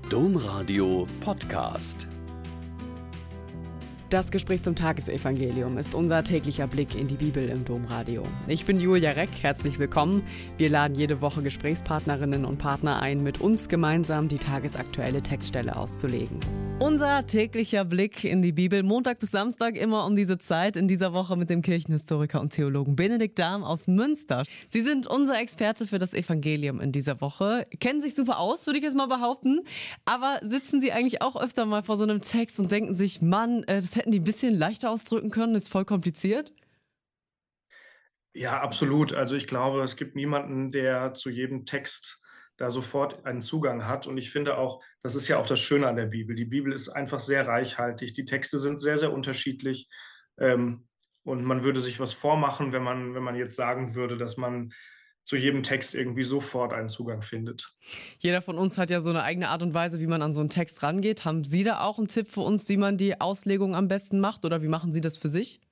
Domradio Podcast. Das Gespräch zum Tagesevangelium ist unser täglicher Blick in die Bibel im Domradio. Ich bin Julia Reck, herzlich willkommen. Wir laden jede Woche Gesprächspartnerinnen und Partner ein, mit uns gemeinsam die tagesaktuelle Textstelle auszulegen. Unser täglicher Blick in die Bibel, Montag bis Samstag immer um diese Zeit, in dieser Woche mit dem Kirchenhistoriker und Theologen Benedikt Dahm aus Münster. Sie sind unser Experte für das Evangelium in dieser Woche, kennen sich super aus, würde ich jetzt mal behaupten, aber sitzen Sie eigentlich auch öfter mal vor so einem Text und denken sich, Mann, das hätten die ein bisschen leichter ausdrücken können, ist voll kompliziert? Ja, absolut. Also ich glaube, es gibt niemanden, der zu jedem Text da sofort einen Zugang hat. Und ich finde auch, das ist ja auch das Schöne an der Bibel. Die Bibel ist einfach sehr reichhaltig. Die Texte sind sehr, sehr unterschiedlich. Und man würde sich was vormachen, wenn man jetzt sagen würde, dass man zu jedem Text irgendwie sofort einen Zugang findet. Jeder von uns hat ja so eine eigene Art und Weise, wie man an so einen Text rangeht. Haben Sie da auch einen Tipp für uns, wie man die Auslegung am besten macht, oder wie machen Sie das für sich?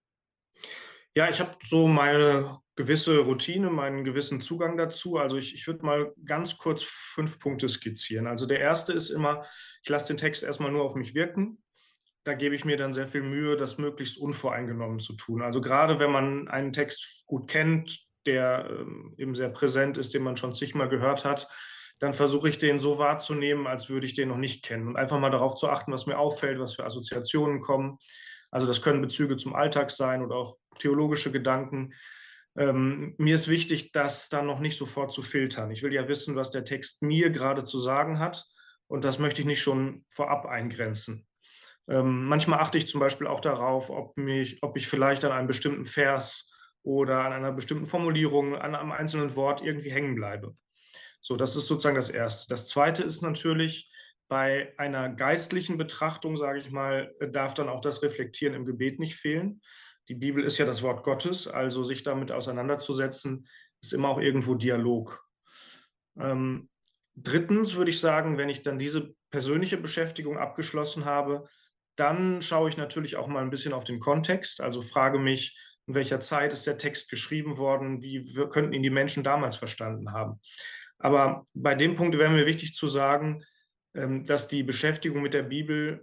Ja, ich habe so meine gewisse Routine, meinen gewissen Zugang dazu. Also ich würde mal ganz kurz 5 Punkte skizzieren. Also der erste ist immer, ich lasse den Text erstmal nur auf mich wirken. Da gebe ich mir dann sehr viel Mühe, das möglichst unvoreingenommen zu tun. Also gerade wenn man einen Text gut kennt, der eben sehr präsent ist, den man schon zigmal gehört hat, dann versuche ich den so wahrzunehmen, als würde ich den noch nicht kennen. Und einfach mal darauf zu achten, was mir auffällt, was für Assoziationen kommen. Also das können Bezüge zum Alltag sein oder auch theologische Gedanken. Mir ist wichtig, das dann noch nicht sofort zu filtern. Ich will ja wissen, was der Text mir gerade zu sagen hat, und das möchte ich nicht schon vorab eingrenzen. Manchmal achte ich zum Beispiel auch darauf, ob ich vielleicht an einem bestimmten Vers oder an einer bestimmten Formulierung, an einem einzelnen Wort irgendwie hängen bleibe. So, das ist sozusagen das Erste. Das Zweite ist natürlich, bei einer geistlichen Betrachtung, sage ich mal, darf dann auch das Reflektieren im Gebet nicht fehlen. Die Bibel ist ja das Wort Gottes, also sich damit auseinanderzusetzen, ist immer auch irgendwo Dialog. Ähm, Drittens würde ich sagen, wenn ich dann diese persönliche Beschäftigung abgeschlossen habe, dann schaue ich natürlich auch mal ein bisschen auf den Kontext, also frage mich, in welcher Zeit ist der Text geschrieben worden, könnten ihn die Menschen damals verstanden haben. Aber bei dem Punkt wäre mir wichtig zu sagen, dass die Beschäftigung mit der Bibel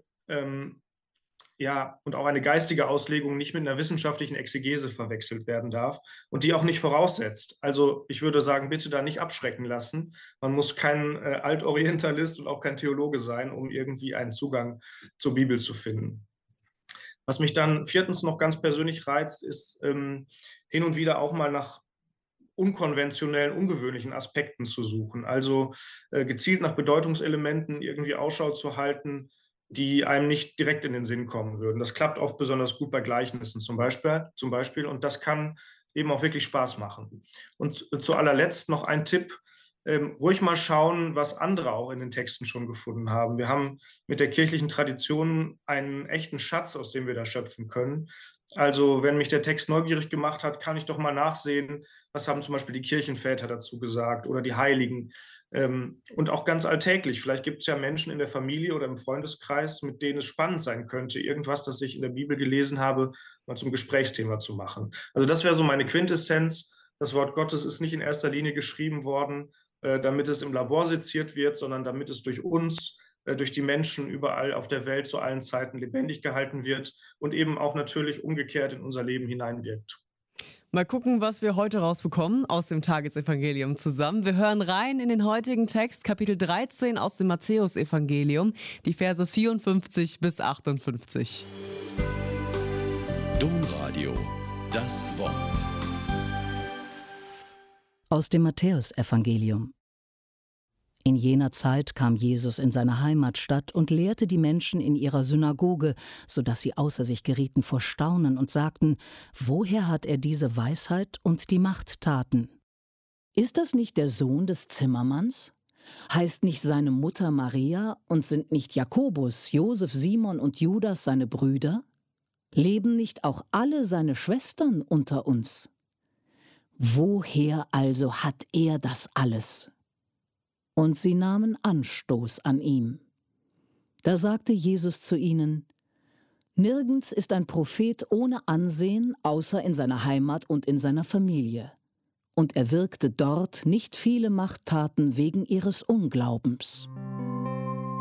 ja, und auch eine geistige Auslegung nicht mit einer wissenschaftlichen Exegese verwechselt werden darf und die auch nicht voraussetzt. Also ich würde sagen, bitte da nicht abschrecken lassen. Man muss kein Altorientalist und auch kein Theologe sein, um irgendwie einen Zugang zur Bibel zu finden. Was mich dann viertens noch ganz persönlich reizt, ist hin und wieder auch mal nach unkonventionellen, ungewöhnlichen Aspekten zu suchen. Also gezielt nach Bedeutungselementen irgendwie Ausschau zu halten, die einem nicht direkt in den Sinn kommen würden. Das klappt oft besonders gut bei Gleichnissen zum Beispiel, und das kann eben auch wirklich Spaß machen. Und zu allerletzt noch ein Tipp, ruhig mal schauen, was andere auch in den Texten schon gefunden haben. Wir haben mit der kirchlichen Tradition einen echten Schatz, aus dem wir da schöpfen können. Also wenn mich der Text neugierig gemacht hat, kann ich doch mal nachsehen, was haben zum Beispiel die Kirchenväter dazu gesagt oder die Heiligen. Und auch ganz alltäglich. Vielleicht gibt es ja Menschen in der Familie oder im Freundeskreis, mit denen es spannend sein könnte, irgendwas, das ich in der Bibel gelesen habe, mal zum Gesprächsthema zu machen. Also das wäre so meine Quintessenz. Das Wort Gottes ist nicht in erster Linie geschrieben worden, damit es im Labor seziert wird, sondern damit es durch uns, durch die Menschen überall auf der Welt zu allen Zeiten lebendig gehalten wird und eben auch natürlich umgekehrt in unser Leben hineinwirkt. Mal gucken, was wir heute rausbekommen aus dem Tagesevangelium zusammen. Wir hören rein in den heutigen Text, Kapitel 13 aus dem Matthäusevangelium, die Verse 54 bis 58. Domradio, das Wort. Aus dem Matthäusevangelium. In jener Zeit kam Jesus in seine Heimatstadt und lehrte die Menschen in ihrer Synagoge, sodass sie außer sich gerieten vor Staunen und sagten: Woher hat er diese Weisheit und die Machttaten? Ist das nicht der Sohn des Zimmermanns? Heißt nicht seine Mutter Maria und sind nicht Jakobus, Josef, Simon und Judas seine Brüder? Leben nicht auch alle seine Schwestern unter uns? Woher also hat er das alles? Und sie nahmen Anstoß an ihm. Da sagte Jesus zu ihnen: Nirgends ist ein Prophet ohne Ansehen, außer in seiner Heimat und in seiner Familie. Und er wirkte dort nicht viele Machttaten wegen ihres Unglaubens.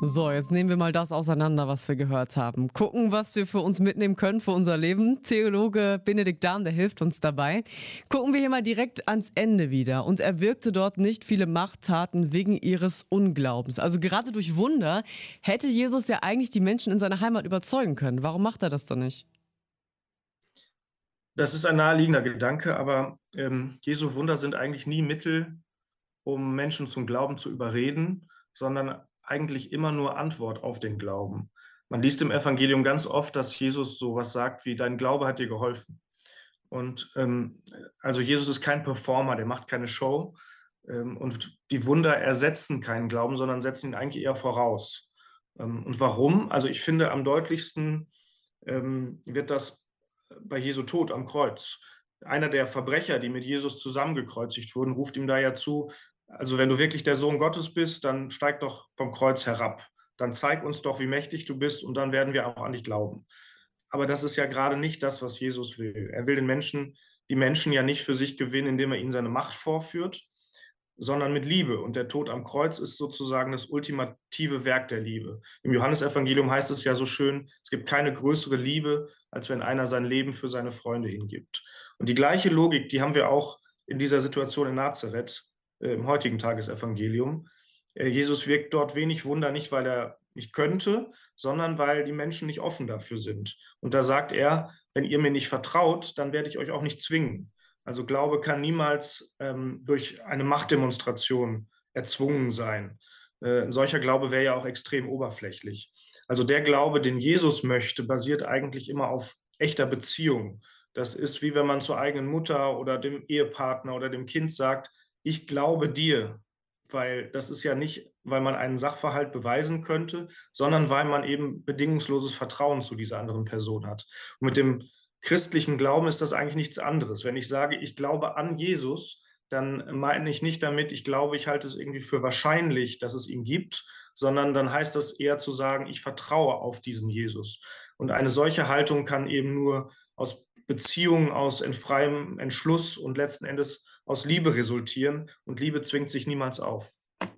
So, jetzt nehmen wir mal das auseinander, was wir gehört haben. Gucken, was wir für uns mitnehmen können für unser Leben. Theologe Benedikt Dahm, der hilft uns dabei. Gucken wir hier mal direkt ans Ende wieder. Und er wirkte dort nicht viele Machttaten wegen ihres Unglaubens. Also gerade durch Wunder hätte Jesus ja eigentlich die Menschen in seiner Heimat überzeugen können. Warum macht er das dann nicht? Das ist ein naheliegender Gedanke, aber Jesu Wunder sind eigentlich nie Mittel, um Menschen zum Glauben zu überreden, sondern eigentlich immer nur Antwort auf den Glauben. Man liest im Evangelium ganz oft, dass Jesus sowas sagt wie, dein Glaube hat dir geholfen. Und also Jesus ist kein Performer, der macht keine Show. Und die Wunder ersetzen keinen Glauben, sondern setzen ihn eigentlich eher voraus. Und warum? Also ich finde, am deutlichsten wird das bei Jesu Tod am Kreuz. Einer der Verbrecher, die mit Jesus zusammengekreuzigt wurden, ruft ihm da ja zu, also wenn du wirklich der Sohn Gottes bist, dann steig doch vom Kreuz herab. Dann zeig uns doch, wie mächtig du bist und dann werden wir auch an dich glauben. Aber das ist ja gerade nicht das, was Jesus will. Er will die Menschen ja nicht für sich gewinnen, indem er ihnen seine Macht vorführt, sondern mit Liebe. Und der Tod am Kreuz ist sozusagen das ultimative Werk der Liebe. Im Johannesevangelium heißt es ja so schön, es gibt keine größere Liebe, als wenn einer sein Leben für seine Freunde hingibt. Und die gleiche Logik, die haben wir auch in dieser Situation in Nazareth, im heutigen Tagesevangelium. Jesus wirkt dort wenig Wunder, nicht weil er nicht könnte, sondern weil die Menschen nicht offen dafür sind. Und da sagt er, wenn ihr mir nicht vertraut, dann werde ich euch auch nicht zwingen. Also Glaube kann niemals durch eine Machtdemonstration erzwungen sein. Ein solcher Glaube wäre ja auch extrem oberflächlich. Also der Glaube, den Jesus möchte, basiert eigentlich immer auf echter Beziehung. Das ist wie wenn man zur eigenen Mutter oder dem Ehepartner oder dem Kind sagt, ich glaube dir, weil das ist ja nicht, weil man einen Sachverhalt beweisen könnte, sondern weil man eben bedingungsloses Vertrauen zu dieser anderen Person hat. Und mit dem christlichen Glauben ist das eigentlich nichts anderes. Wenn ich sage, ich glaube an Jesus, dann meine ich nicht damit, ich glaube, ich halte es irgendwie für wahrscheinlich, dass es ihn gibt, sondern dann heißt das eher zu sagen, ich vertraue auf diesen Jesus. Und eine solche Haltung kann eben nur aus Beziehungen, aus freiem Entschluss und letzten Endes aus Liebe resultieren. Und Liebe zwingt sich niemals auf.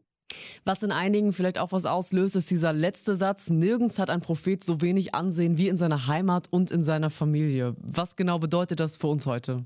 Was in einigen vielleicht auch was auslöst, ist dieser letzte Satz: Nirgends hat ein Prophet so wenig Ansehen wie in seiner Heimat und in seiner Familie. Was genau bedeutet das für uns heute?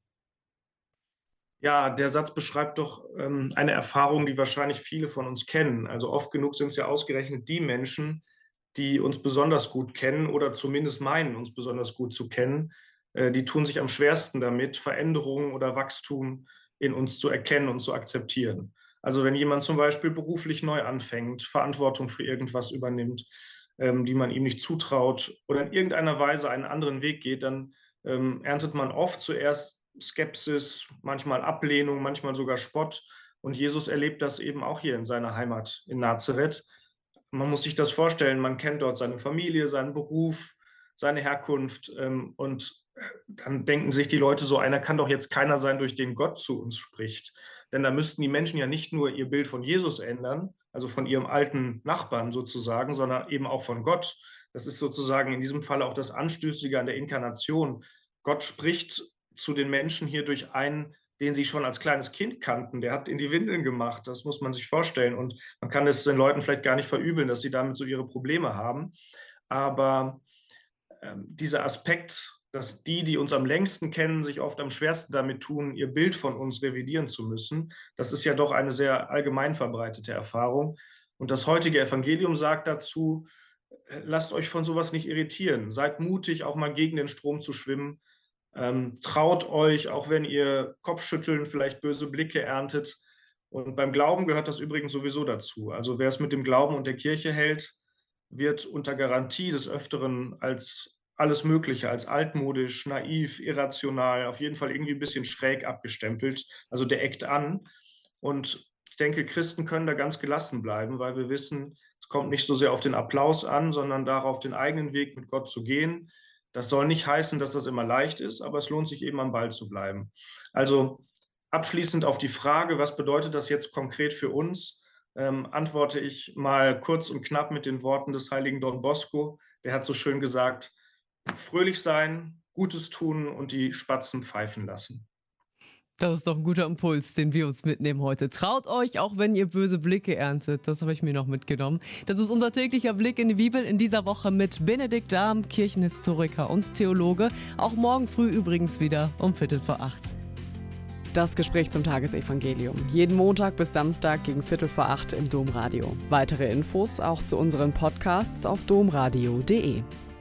Ja, der Satz beschreibt doch eine Erfahrung, die wahrscheinlich viele von uns kennen. Also oft genug sind es ja ausgerechnet die Menschen, die uns besonders gut kennen oder zumindest meinen, uns besonders gut zu kennen. Die tun sich am schwersten damit, Veränderungen oder Wachstum in uns zu erkennen und zu akzeptieren. Also wenn jemand zum Beispiel beruflich neu anfängt, Verantwortung für irgendwas übernimmt, die man ihm nicht zutraut oder in irgendeiner Weise einen anderen Weg geht, dann erntet man oft zuerst Skepsis, manchmal Ablehnung, manchmal sogar Spott. Und Jesus erlebt das eben auch hier in seiner Heimat in Nazareth. Man muss sich das vorstellen, man kennt dort seine Familie, seinen Beruf, seine Herkunft und dann denken sich die Leute so, einer kann doch jetzt keiner sein, durch den Gott zu uns spricht. Denn da müssten die Menschen ja nicht nur ihr Bild von Jesus ändern, also von ihrem alten Nachbarn sozusagen, sondern eben auch von Gott. Das ist sozusagen in diesem Fall auch das Anstößige an der Inkarnation. Gott spricht zu den Menschen hier durch einen, den sie schon als kleines Kind kannten. Der hat in die Windeln gemacht, das muss man sich vorstellen. Und man kann es den Leuten vielleicht gar nicht verübeln, dass sie damit so ihre Probleme haben. Aber dieser Aspekt, dass die uns am längsten kennen, sich oft am schwersten damit tun, ihr Bild von uns revidieren zu müssen. Das ist ja doch eine sehr allgemein verbreitete Erfahrung. Und das heutige Evangelium sagt dazu, lasst euch von sowas nicht irritieren. Seid mutig, auch mal gegen den Strom zu schwimmen. Traut euch, auch wenn ihr Kopfschütteln, vielleicht böse Blicke erntet. Und beim Glauben gehört das übrigens sowieso dazu. Also wer es mit dem Glauben und der Kirche hält, wird unter Garantie des Öfteren als alles Mögliche, als altmodisch, naiv, irrational, auf jeden Fall irgendwie ein bisschen schräg abgestempelt. Also der eckt an. Und ich denke, Christen können da ganz gelassen bleiben, weil wir wissen, es kommt nicht so sehr auf den Applaus an, sondern darauf, den eigenen Weg mit Gott zu gehen. Das soll nicht heißen, dass das immer leicht ist, aber es lohnt sich eben am Ball zu bleiben. Also abschließend auf die Frage, was bedeutet das jetzt konkret für uns, antworte ich mal kurz und knapp mit den Worten des heiligen Don Bosco. Der hat so schön gesagt, fröhlich sein, Gutes tun und die Spatzen pfeifen lassen. Das ist doch ein guter Impuls, den wir uns mitnehmen heute. Traut euch, auch wenn ihr böse Blicke erntet. Das habe ich mir noch mitgenommen. Das ist unser täglicher Blick in die Bibel in dieser Woche mit Benedikt Dahm, Kirchenhistoriker und Theologe. Auch morgen früh übrigens wieder um 7:45. Das Gespräch zum Tagesevangelium. Jeden Montag bis Samstag gegen 7:45 im Domradio. Weitere Infos auch zu unseren Podcasts auf domradio.de.